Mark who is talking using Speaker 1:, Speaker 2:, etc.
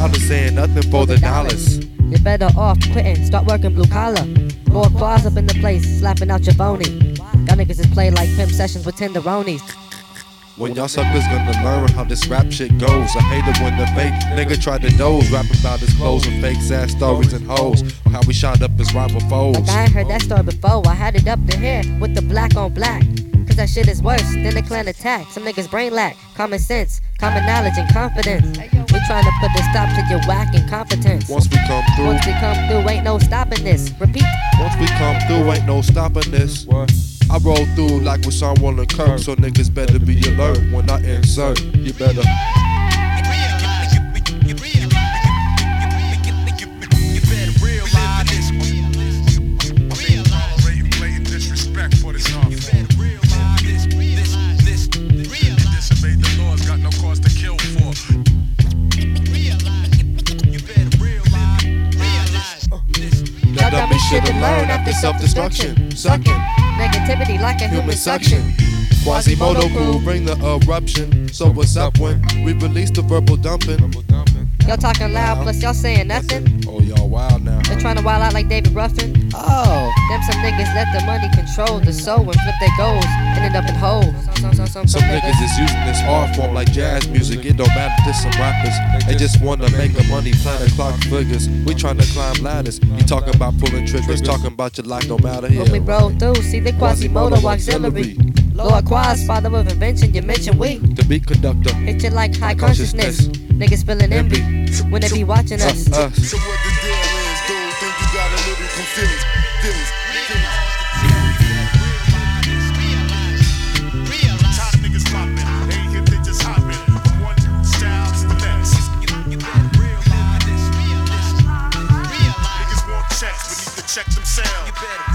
Speaker 1: louder, saying nothing for the dollars.
Speaker 2: You're better off quitting, start working blue collar. More claws up in the place, slapping out your bony. Y'all niggas is play like pimp sessions with tenderonis.
Speaker 1: When y'all suckers gonna learn how this rap shit goes? I hate it when the fake nigga try to doze, rapping about his clothes and fake sad stories and hoes, or how we shot up his rival foes.
Speaker 2: Like I ain't heard that story before, I had it up to here with the black on black. Cause that shit is worse than the clan attack. Some niggas brain lack, common sense, common knowledge and confidence. We trying to put a stop to your whack incompetence.
Speaker 1: Once we come through,
Speaker 2: ain't no stopping this. Repeat.
Speaker 1: Once we come through, ain't no stopping this. I roll through like with someone on Kirk, so niggas better be alert when I insert. You better. Should've learned after self-destruction, sucking
Speaker 2: negativity like a human suction.
Speaker 1: Quasimodo crew bring the eruption. So what's up when we release the verbal dumping?
Speaker 2: Y'all talking loud, plus y'all saying nothing.
Speaker 1: Oh, y'all wild now.
Speaker 2: They're trying to wild out like David Ruffin. Oh, them some niggas let the money control the soul and flip their goals and end up in holes.
Speaker 1: Some niggas is using this art form like jazz music. It don't matter to some rappers. They just wanna make a money, plan the clock figures. We tryna climb ladders. You talking about pulling triggers, talking about your life don't matter here.
Speaker 2: When we roll through, see the Quasimodo auxiliary. Lord Quas, father of invention, you mention we.
Speaker 1: The beat conductor.
Speaker 2: Hit you like high consciousness. Niggas feeling envy when they be watching us.
Speaker 3: So what the deal is, dude? Think you got a little confused? Top niggas poppin', they ain't hip, they just hoppin'. From one style to the next. Niggas want checks, but need to check themselves.